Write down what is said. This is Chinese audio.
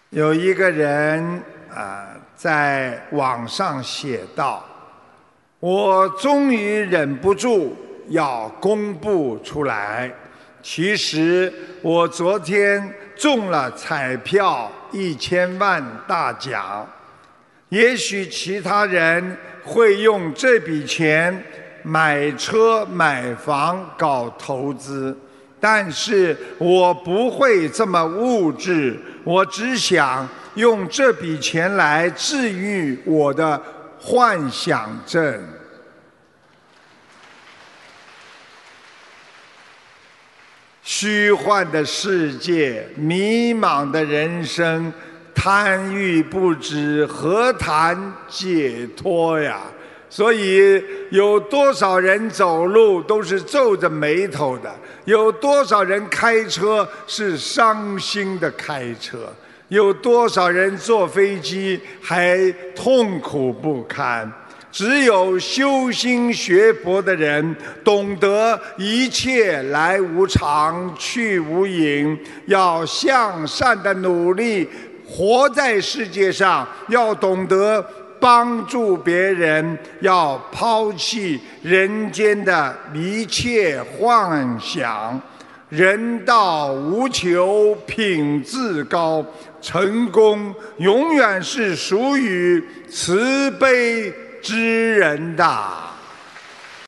有一个人在网上写道：“我终于忍不住要公布出来，其实我昨天中了彩票1000万大奖。也许其他人会用这笔钱买车买房搞投资，但是我不会这么物质，我只想用这笔钱来治愈我的幻想症。”虚幻的世界，迷茫的人生，贪欲不止，何谈解脱呀？所以有多少人走路都是皱着眉头的，有多少人开车是伤心的开车，有多少人坐飞机还痛苦不堪。只有修心学佛的人懂得一切来无常去无影，要向善的努力活在世界上，要懂得帮助别人，要抛弃人间的一切幻想。人道无求，品自高，成功永远是属于慈悲之人的。